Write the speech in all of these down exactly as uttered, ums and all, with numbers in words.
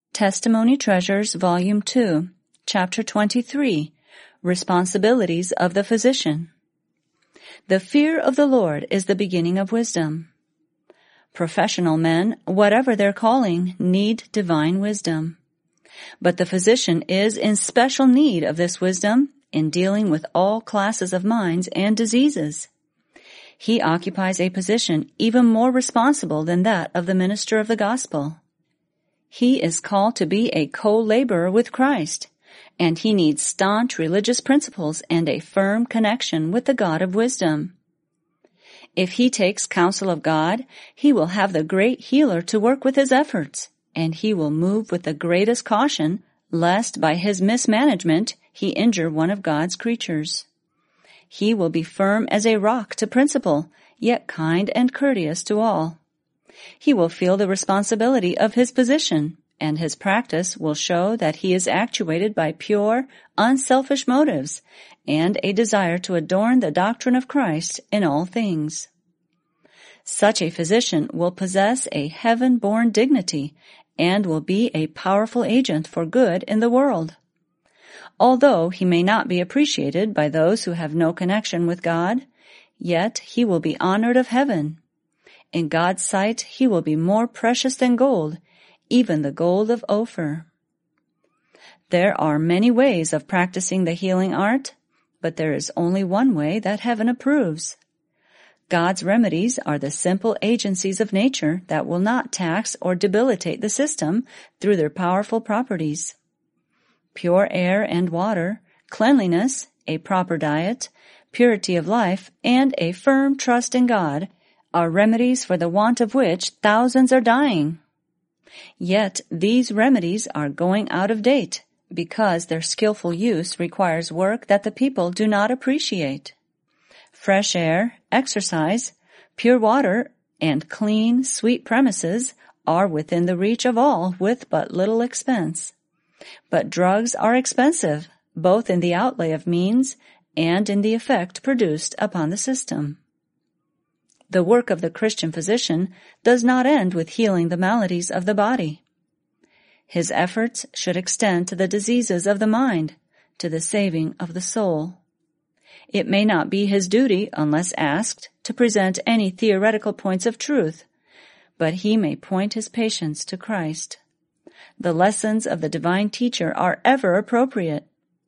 Testimony Treasures, Volume two, Chapter twenty-three, Responsibilities of the Physician. The fear of the Lord is the beginning of wisdom. Professional men, whatever their calling, need divine wisdom. But the physician is in special need of this wisdom in dealing with all classes of minds and diseases. He occupies a position even more responsible than that of the minister of the gospel. He is called to be a co-laborer with Christ, and he needs staunch religious principles and a firm connection with the God of wisdom. If he takes counsel of God, he will have the great healer to work with his efforts, and he will move with the greatest caution, lest by his mismanagement he injure one of God's creatures. He will be firm as a rock to principle, yet kind and courteous to all. He will feel the responsibility of his position, and his practice will show that he is actuated by pure, unselfish motives and a desire to adorn the doctrine of Christ in all things. Such a physician will possess a heaven-born dignity and will be a powerful agent for good in the world. Although he may not be appreciated by those who have no connection with God, yet he will be honored of heaven. In God's sight, he will be more precious than gold, even the gold of Ophir. There are many ways of practicing the healing art, but there is only one way that heaven approves. God's remedies are the simple agencies of nature that will not tax or debilitate the system through their powerful properties. Pure air and water, cleanliness, a proper diet, purity of life, and a firm trust in God are remedies for the want of which thousands are dying. Yet these remedies are going out of date because their skillful use requires work that the people do not appreciate. Fresh air, exercise, pure water, and clean, sweet premises are within the reach of all with but little expense. But drugs are expensive, both in the outlay of means and in the effect produced upon the system. The work of the Christian physician does not end with healing the maladies of the body. His efforts should extend to the diseases of the mind, to the saving of the soul. It may not be his duty, unless asked, to present any theoretical points of truth, but he may point his patients to Christ. The lessons of the divine teacher are ever appropriate.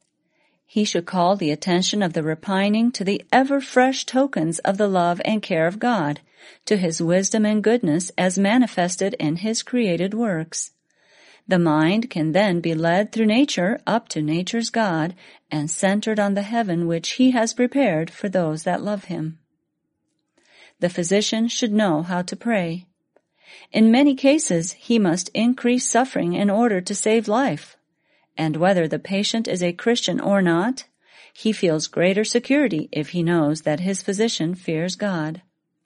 He should call the attention of the repining to the ever-fresh tokens of the love and care of God, to his wisdom and goodness as manifested in his created works. The mind can then be led through nature up to nature's God and centered on the heaven which he has prepared for those that love him. The physician should know how to pray. In many cases, he must increase suffering in order to save life. And whether the patient is a Christian or not, he feels greater security if he knows that his physician fears God.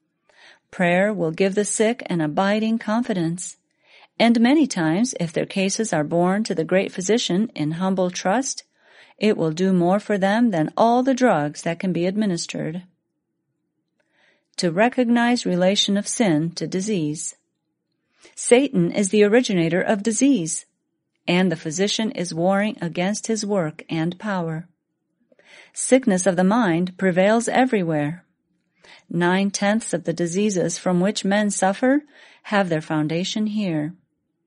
Prayer will give the sick an abiding confidence, and many times, if their cases are borne to the great physician in humble trust, it will do more for them than all the drugs that can be administered. To recognize relation of sin to disease. Satan is the originator of disease, and the physician is warring against his work and power. Sickness of the mind prevails everywhere. Nine-tenths of the diseases from which men suffer have their foundation here.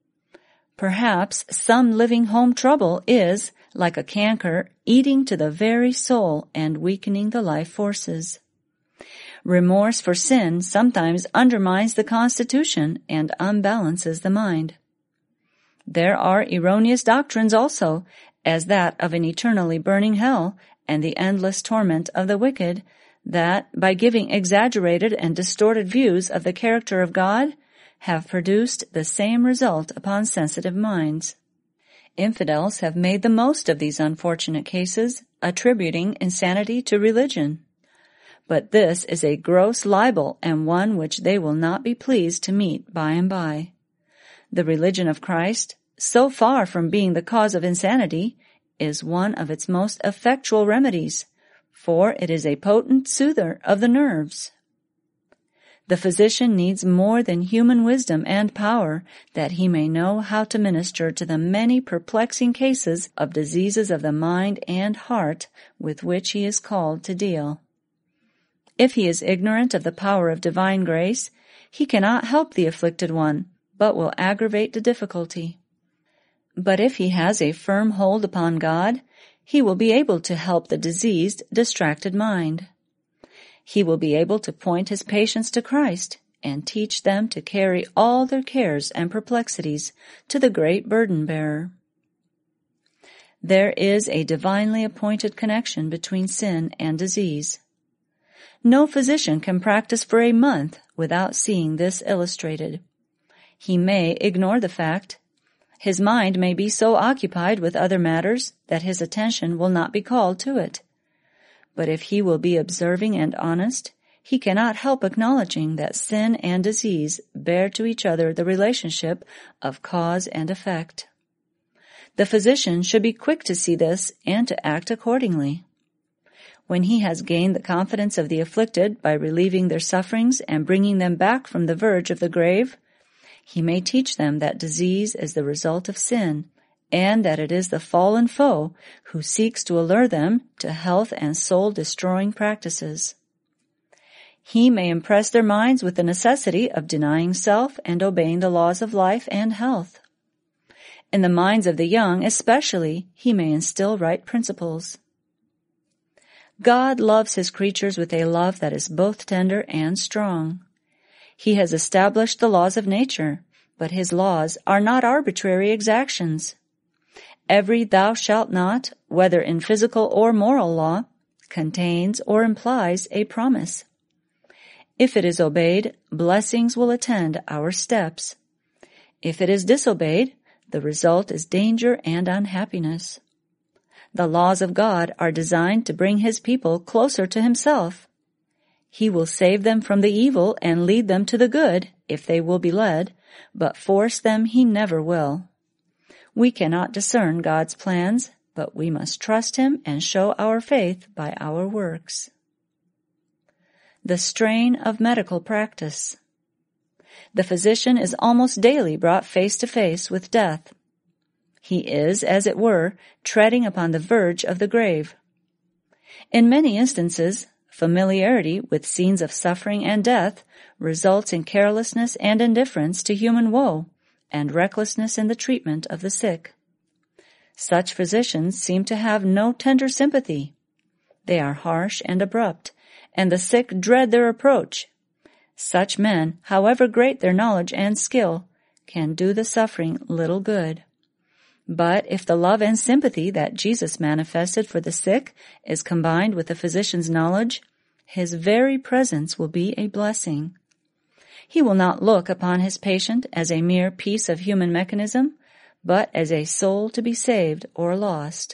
Perhaps some living home trouble is, like a canker, eating to the very soul and weakening the life forces. Remorse for sin sometimes undermines the constitution and unbalances the mind. There are erroneous doctrines also, as that of an eternally burning hell and the endless torment of the wicked, that, by giving exaggerated and distorted views of the character of God, have produced the same result upon sensitive minds. Infidels have made the most of these unfortunate cases, attributing insanity to religion. But this is a gross libel and one which they will not be pleased to meet by and by. The religion of Christ, so far from being the cause of insanity, is one of its most effectual remedies, for it is a potent soother of the nerves. The physician needs more than human wisdom and power that he may know how to minister to the many perplexing cases of diseases of the mind and heart with which he is called to deal. If he is ignorant of the power of divine grace, he cannot help the afflicted one, but will aggravate the difficulty. But if he has a firm hold upon God, he will be able to help the diseased, distracted mind. He will be able to point his patients to Christ and teach them to carry all their cares and perplexities to the great burden-bearer. There is a divinely appointed connection between sin and disease. No physician can practice for a month without seeing this illustrated. He may ignore the fact. His mind may be so occupied with other matters that his attention will not be called to it. But if he will be observing and honest, he cannot help acknowledging that sin and disease bear to each other the relationship of cause and effect. The physician should be quick to see this and to act accordingly. When he has gained the confidence of the afflicted by relieving their sufferings and bringing them back from the verge of the grave, he may teach them that disease is the result of sin, and that it is the fallen foe who seeks to allure them to health and soul-destroying practices. He may impress their minds with the necessity of denying self and obeying the laws of life and health. In the minds of the young especially, he may instill right principles. God loves his creatures with a love that is both tender and strong. He has established the laws of nature, but his laws are not arbitrary exactions. Every thou shalt not, whether in physical or moral law, contains or implies a promise. If it is obeyed, blessings will attend our steps. If it is disobeyed, the result is danger and unhappiness. The laws of God are designed to bring his people closer to himself. He will save them from the evil and lead them to the good, if they will be led, but force them he never will. We cannot discern God's plans, but we must trust him and show our faith by our works. The strain of medical practice. The physician is almost daily brought face to face with death. He is, as it were, treading upon the verge of the grave. In many instances, familiarity with scenes of suffering and death results in carelessness and indifference to human woe, and recklessness in the treatment of the sick. Such physicians seem to have no tender sympathy. They are harsh and abrupt, and the sick dread their approach. Such men, however great their knowledge and skill, can do the suffering little good. But if the love and sympathy that Jesus manifested for the sick is combined with the physician's knowledge, his very presence will be a blessing. He will not look upon his patient as a mere piece of human mechanism, but as a soul to be saved or lost.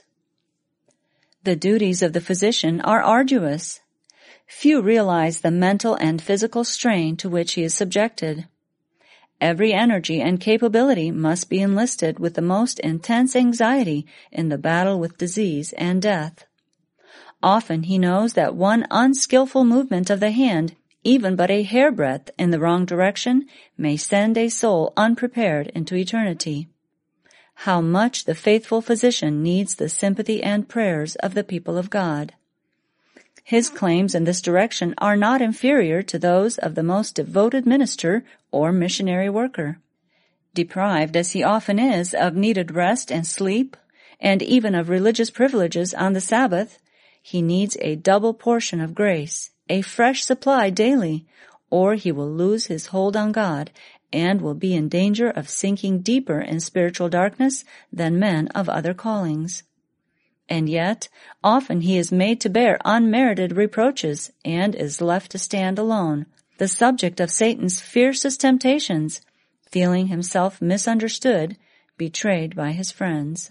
The duties of the physician are arduous. Few realize the mental and physical strain to which he is subjected. Every energy and capability must be enlisted with the most intense anxiety in the battle with disease and death. Often he knows that one unskillful movement of the hand, even but a hairbreadth in the wrong direction, may send a soul unprepared into eternity. How much the faithful physician needs the sympathy and prayers of the people of God. His claims in this direction are not inferior to those of the most devoted minister or missionary worker. Deprived as he often is of needed rest and sleep, and even of religious privileges on the Sabbath, he needs a double portion of grace, a fresh supply daily, or he will lose his hold on God and will be in danger of sinking deeper in spiritual darkness than men of other callings. And yet, often he is made to bear unmerited reproaches and is left to stand alone, the subject of Satan's fiercest temptations, feeling himself misunderstood, betrayed by his friends.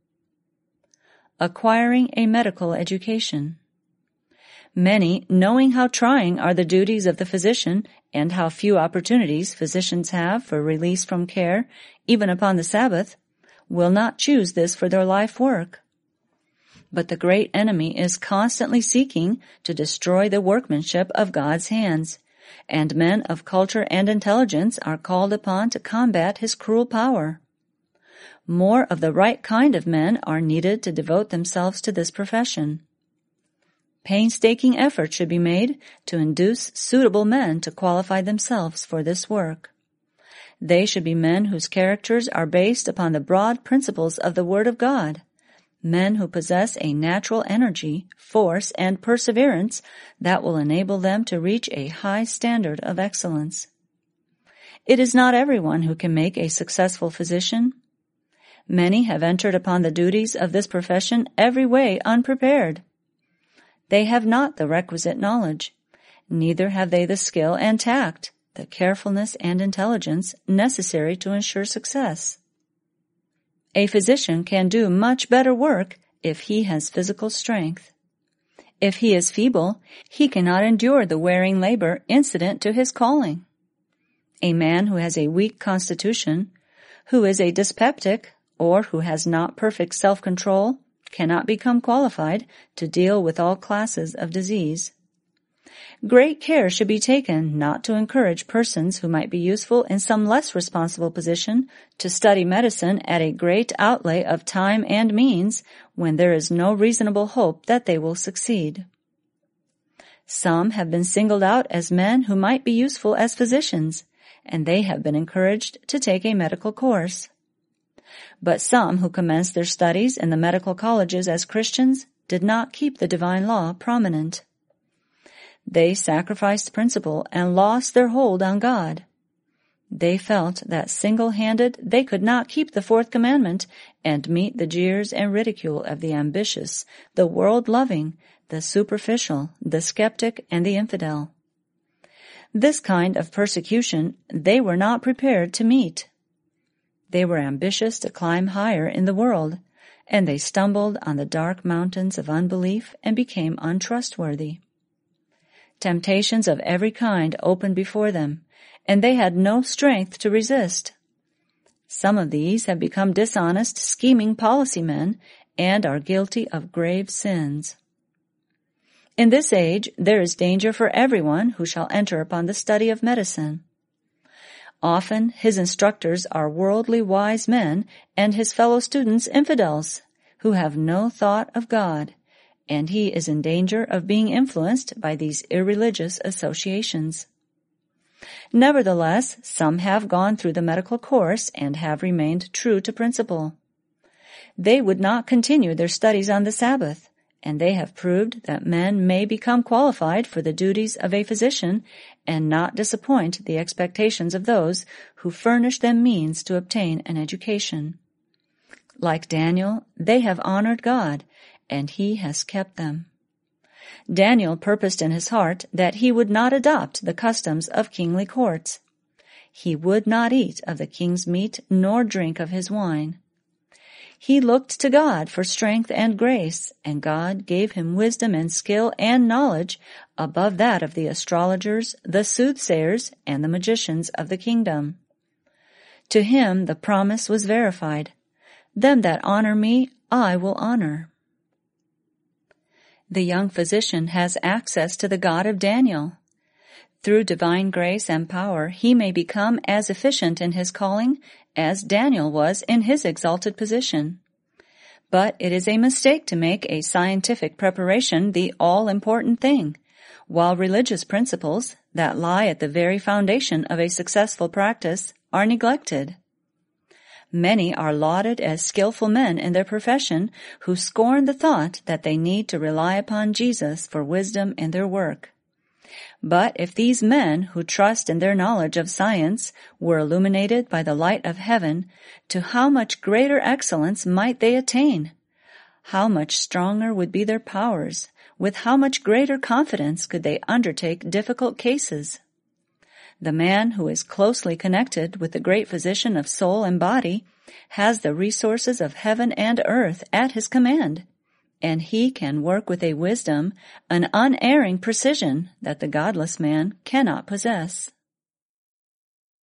Acquiring a medical education. Many, knowing how trying are the duties of the physician and how few opportunities physicians have for release from care, even upon the Sabbath, will not choose this for their life work. But the great enemy is constantly seeking to destroy the workmanship of God's hands, and men of culture and intelligence are called upon to combat his cruel power. More of the right kind of men are needed to devote themselves to this profession. Painstaking effort should be made to induce suitable men to qualify themselves for this work. They should be men whose characters are based upon the broad principles of the Word of God, men who possess a natural energy, force, and perseverance that will enable them to reach a high standard of excellence. It is not everyone who can make a successful physician. Many have entered upon the duties of this profession every way unprepared. They have not the requisite knowledge, neither have they the skill and tact, the carefulness and intelligence necessary to ensure success. A physician can do much better work if he has physical strength. If he is feeble, he cannot endure the wearing labor incident to his calling. A man who has a weak constitution, who is a dyspeptic, or who has not perfect self-control, cannot become qualified to deal with all classes of disease. Great care should be taken not to encourage persons who might be useful in some less responsible position to study medicine at a great outlay of time and means when there is no reasonable hope that they will succeed. Some have been singled out as men who might be useful as physicians, and they have been encouraged to take a medical course. But some who commenced their studies in the medical colleges as Christians did not keep the divine law prominent. They sacrificed principle and lost their hold on God. They felt that single-handed they could not keep the fourth commandment and meet the jeers and ridicule of the ambitious, the world-loving, the superficial, the skeptic, and the infidel. This kind of persecution they were not prepared to meet. They were ambitious to climb higher in the world, and they stumbled on the dark mountains of unbelief and became untrustworthy. Temptations of every kind opened before them, and they had no strength to resist. Some of these have become dishonest, scheming policy men and are guilty of grave sins. In this age, there is danger for everyone who shall enter upon the study of medicine. Often his instructors are worldly wise men and his fellow students infidels who have no thought of God, and he is in danger of being influenced by these irreligious associations. Nevertheless, some have gone through the medical course and have remained true to principle. They would not continue their studies on the Sabbath, and they have proved that men may become qualified for the duties of a physician and not disappoint the expectations of those who furnish them means to obtain an education. Like Daniel, they have honored God, and he has kept them. Daniel purposed in his heart that he would not adopt the customs of kingly courts. He would not eat of the king's meat nor drink of his wine. He looked to God for strength and grace, and God gave him wisdom and skill and knowledge above that of the astrologers, the soothsayers, and the magicians of the kingdom. To him the promise was verified, "Them that honor me, I will honor." The young physician has access to the God of Daniel. Through divine grace and power, he may become as efficient in his calling as Daniel was in his exalted position. But it is a mistake to make a scientific preparation the all-important thing, while religious principles that lie at the very foundation of a successful practice are neglected. Many are lauded as skillful men in their profession who scorn the thought that they need to rely upon Jesus for wisdom in their work. But if these men who trust in their knowledge of science were illuminated by the light of heaven, to how much greater excellence might they attain? How much stronger would be their powers? With how much greater confidence could they undertake difficult cases? The man who is closely connected with the great physician of soul and body has the resources of heaven and earth at his command, and he can work with a wisdom, an unerring precision that the godless man cannot possess.